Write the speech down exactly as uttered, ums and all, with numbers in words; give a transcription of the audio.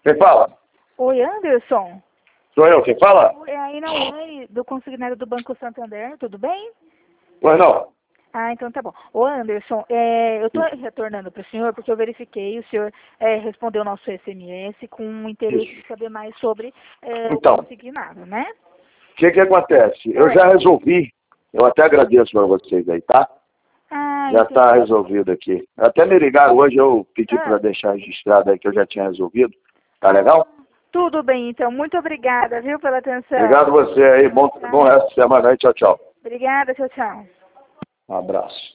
Quem fala? Oi, Anderson. Sou eu, quem fala? É aí na Oi, do consignado do Banco Santander, tudo bem? Pois não. Ah, então tá bom. Ô Anderson, é, eu estou retornando para o senhor porque eu verifiquei, o senhor é, respondeu o nosso S M S com interesse Isso. de saber mais sobre é, Então. o consignado, né? O que que acontece? Eu Oi. já resolvi, eu até agradeço para vocês aí, tá? Ah, Já está entendi. resolvido aqui. Até me ligaram hoje, eu pedi Ah. para deixar registrado aí que eu já tinha resolvido. Tá legal? Tudo bem, então. Muito obrigada, viu, pela atenção. Obrigado a você aí. Bom, bom resto de semana aí. Tchau, tchau. Obrigada, tchau, tchau. Um abraço.